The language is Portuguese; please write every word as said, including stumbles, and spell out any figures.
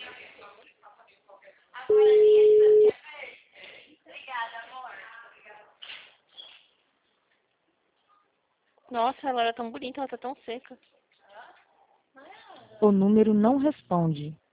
Nossa, ela era tão bonita, ela tá tão seca. O número não responde.